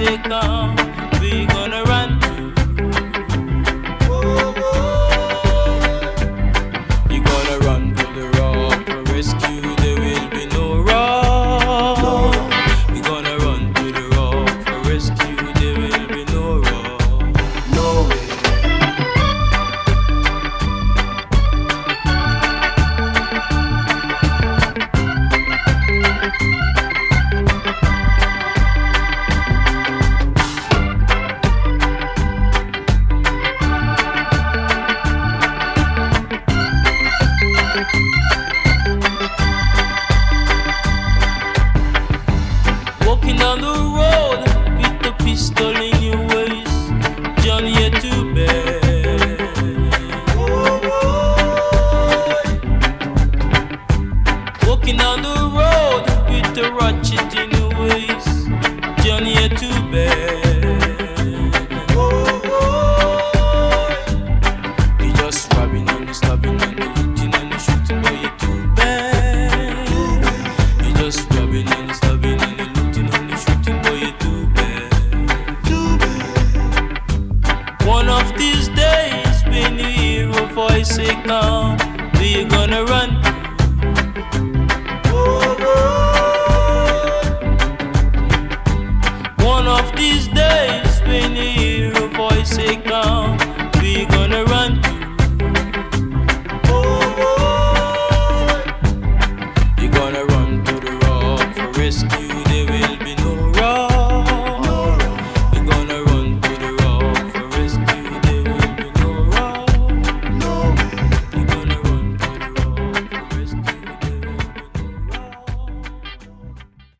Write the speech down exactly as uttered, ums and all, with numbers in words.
say come, we gonna run to. You gonna run to the rock for rescue, there will be no rock. No. You gonna run to the rock for rescue, there will be no rock. No way. Walking down the road with the pistol in your waist, Johnny had to bed. Walking down the road with the ratchet in your waist, Johnny had to bed. You just robbing and stabbing and looting and shooting, but you too bad. You just robbing and stabbing and one of these days, when you hear a voice say come, we're gonna run. One of these days, when you hear a voice say come, we're gonna run. You're gonna run to the rock for rescue.